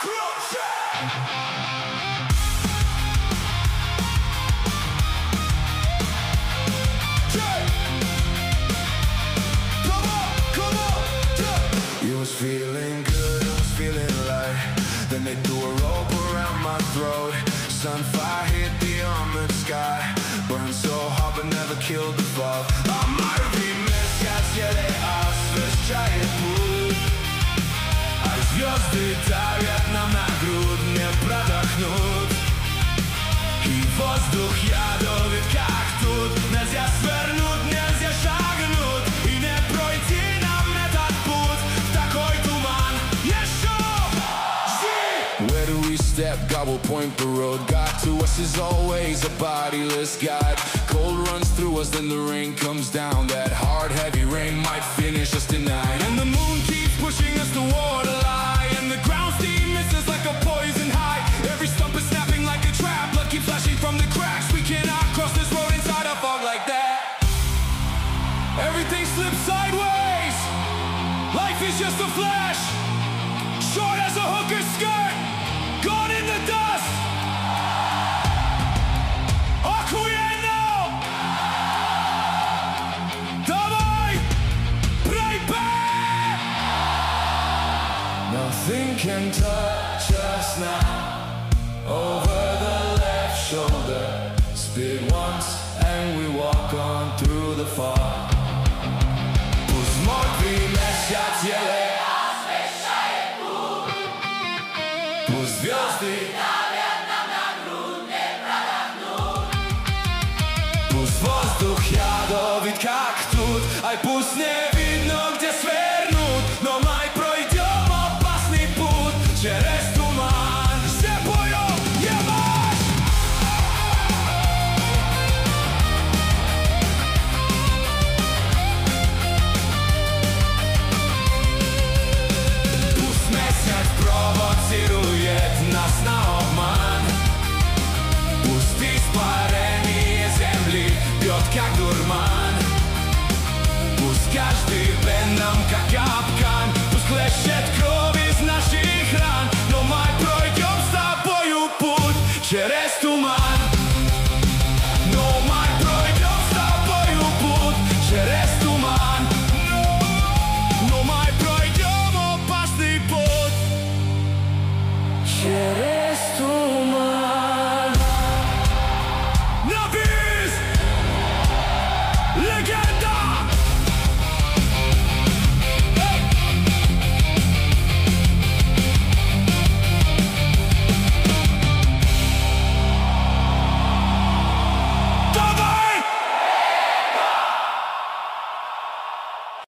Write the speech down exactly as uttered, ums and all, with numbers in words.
You was feeling good, I was feeling light. Then they threw a rope around my throat. Sunfire hit the armored sky. Burned so hot but never killed the fog. А мои месяц съели освещает путь. А звезды давят нам на грудь, не продохнуть. И воздух ядовит, как тут. Нельзя свернуть, нельзя шагнуть. И не пройти нам этот путь в такой туман. Еще жди! Where do we step? God will point the road. God to us is always a bodiless God. Cold runs through us, then the rain comes down. That hard, heavy rain might finish us tonight. And the moon keeps pushing us toward a lie. And the ground steam misses like a poison high. Every stump is snapping like a trap. Blood keeps flashing from the cracks. We cannot cross this road inside a fog like that. Everything slips sideways. Life is just a flash. Short as a hooker's skirt. Gone in the dust. Охуенно! Давай, baby! Nothing can touch us now. Over the left shoulder. Spit once and we walk on through the fog. Пусть мой месяц еле